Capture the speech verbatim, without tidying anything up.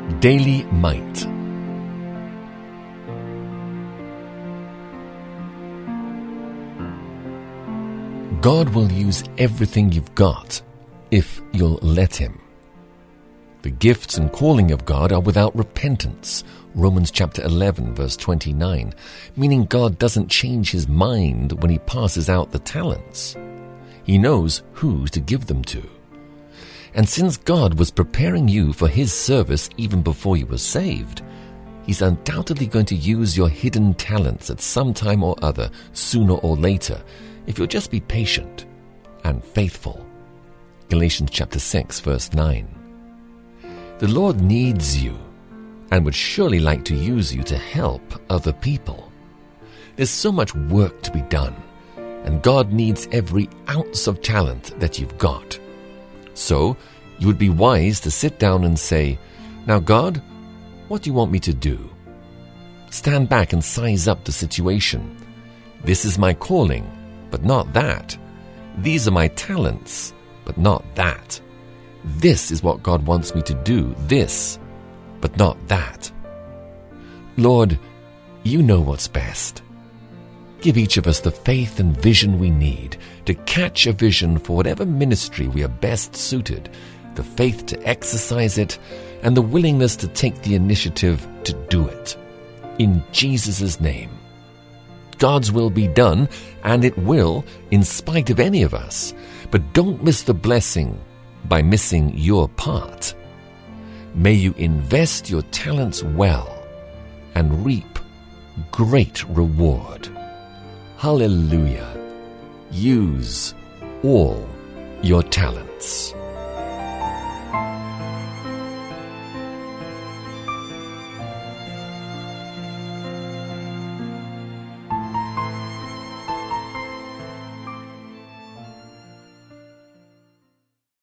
Daily Might. God will use everything you've got if you'll let Him. The gifts and calling of God are without repentance. Romans chapter eleven, verse twenty-nine, meaning God doesn't change His mind when He passes out the talents. He knows who to give them to. And since God was preparing you for His service even before you were saved, He's undoubtedly going to use your hidden talents at some time or other, sooner or later, if you'll just be patient and faithful. Galatians chapter six, verse nine. The Lord needs you and would surely like to use you to help other people. There's so much work to be done, and God needs every ounce of talent that you've got. So, you would be wise to sit down and say, "Now God, what do you want me to do?" Stand back and size up the situation. This is my calling, but not that. These are my talents, but not that. This is what God wants me to do, this, but not that. Lord, you know what's best. Give each of us the faith and vision we need to catch a vision for whatever ministry we are best suited, the faith to exercise it, and the willingness to take the initiative to do it. In Jesus' name. God's will be done, and it will, in spite of any of us. But don't miss the blessing by missing your part. May you invest your talents well and reap great reward. Hallelujah. Use all your talents.